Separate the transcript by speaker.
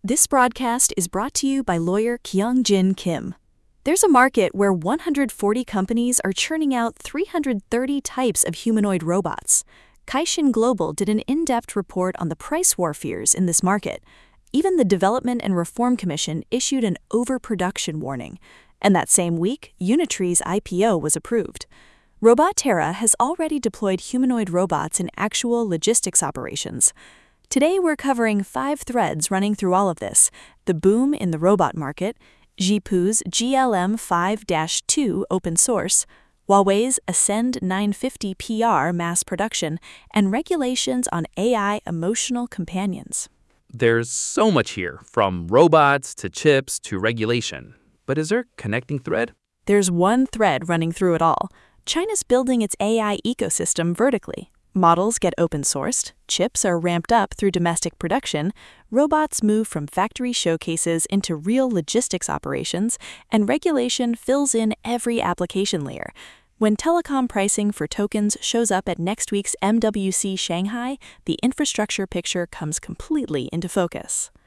Speaker 1: This broadcast is brought to you by lawyer Kyung-Jin Kim. There's a market where 140 companies are churning out 330 types of humanoid robots. Caixin Global did an in-depth report on the price war fears in this market. Even the Development and Reform Commission issued an overproduction warning. And that same week, Unitree's IPO was approved. Robotera has already deployed humanoid robots in actual logistics operations. Today we're covering 5 threads running through all of this: the boom in the robot market, Zhipu's GLM 5-2 open source, Huawei's Ascend 950 PR mass production, and regulations on AI emotional companions.
Speaker 2: There's so much here, from robots to chips to regulation. But is there a connecting thread?
Speaker 1: There's one thread running through it all. China's building its AI ecosystem vertically. Models get open-sourced, chips are ramped up through domestic production, robots move from factory showcases into real logistics operations, and regulation fills in every application layer. When telecom pricing for tokens shows up at next week's MWC Shanghai, the infrastructure picture comes completely into focus.